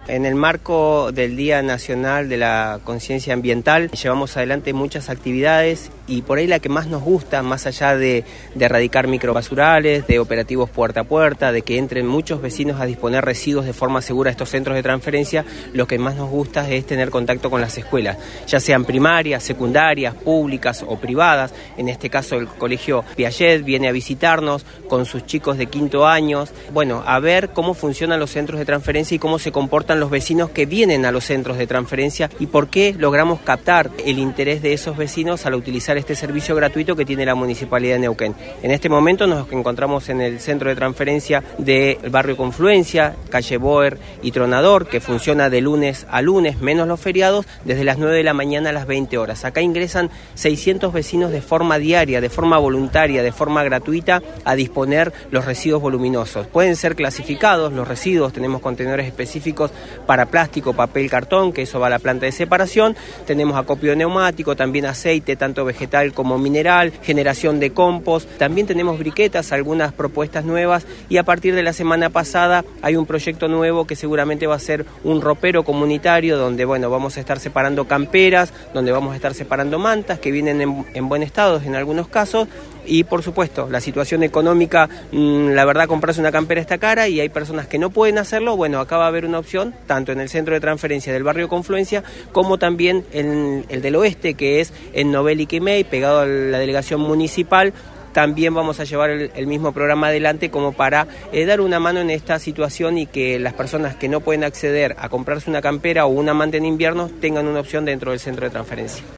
En el marco del Día Nacional de la Conciencia Ambiental llevamos adelante muchas actividades y por ahí la que más nos gusta, más allá de erradicar microbasurales, de operativos puerta a puerta, de que entren muchos vecinos a disponer residuos de forma segura a estos centros de transferencia, lo que más nos gusta es tener contacto con las escuelas, ya sean primarias, secundarias, públicas o privadas. En este caso el Colegio Piaget viene a visitarnos con sus chicos de 5º año, a ver cómo funcionan los centros de transferencia y cómo se comportan los vecinos que vienen a los centros de transferencia y por qué logramos captar el interés de esos vecinos al utilizar este servicio gratuito que tiene la Municipalidad de Neuquén. En este momento nos encontramos en el centro de transferencia del barrio Confluencia, calle Boer y Tronador, que funciona de lunes a lunes, menos los feriados, desde las 9 de la mañana a las 20 horas. Acá ingresan 600 vecinos de forma diaria, de forma voluntaria, de forma gratuita, a disponer los residuos voluminosos. Pueden ser clasificados los residuos, tenemos contenedores específicos para plástico, papel, cartón, que eso va a la planta de separación. Tenemos acopio neumático, también aceite, tanto vegetal como mineral, generación de compost. También tenemos briquetas, algunas propuestas nuevas, y a partir de la semana pasada hay un proyecto nuevo que seguramente va a ser un ropero comunitario donde vamos a estar separando camperas, donde vamos a estar separando mantas que vienen en buen estado en algunos casos. Y por supuesto, la situación económica, la verdad, comprarse una campera está cara y hay personas que no pueden hacerlo. Acá va a haber una opción, tanto en el centro de transferencia del barrio Confluencia, como también en el del oeste, que es en Novel y Quimei, pegado a la delegación municipal. También vamos a llevar el mismo programa adelante como para dar una mano en esta situación y que las personas que no pueden acceder a comprarse una campera o una manta en invierno tengan una opción dentro del centro de transferencia.